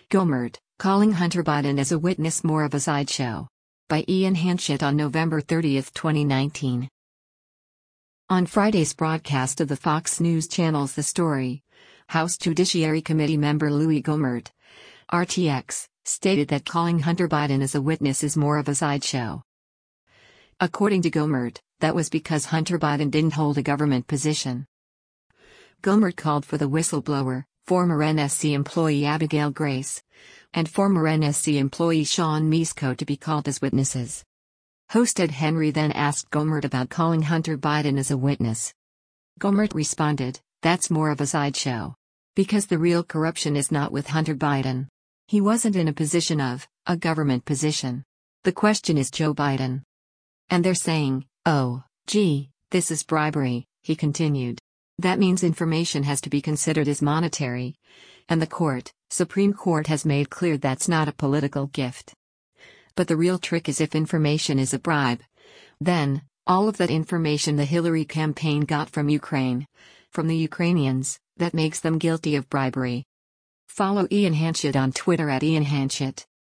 Gohmert, calling Hunter Biden as a witness more of a sideshow. By Ian Hanchett on November 30, 2019. On Friday's broadcast of the Fox News Channel's The Story, House Judiciary Committee member Louis Gohmert, RTX, stated that calling Hunter Biden as a witness is more of a sideshow. According to Gohmert, that was because Hunter Biden didn't hold a government position. Gohmert called for the whistleblower, former NSC employee Abigail Grace, and former NSC employee Sean Misko to be called as witnesses. Host Ed Henry then asked Gohmert about calling Hunter Biden as a witness. Gohmert responded, "That's more of a sideshow. Because the real corruption is not with Hunter Biden. He wasn't in a government position. The question is Joe Biden. And they're saying, oh, gee, this is bribery," he continued. "That means information has to be considered as monetary. And the Supreme Court has made clear that's not a political gift. But the real trick is if information is a bribe. Then, all of that information the Hillary campaign got from Ukraine, from the Ukrainians, that makes them guilty of bribery." Follow Ian Hanchett on Twitter @IanHanchett.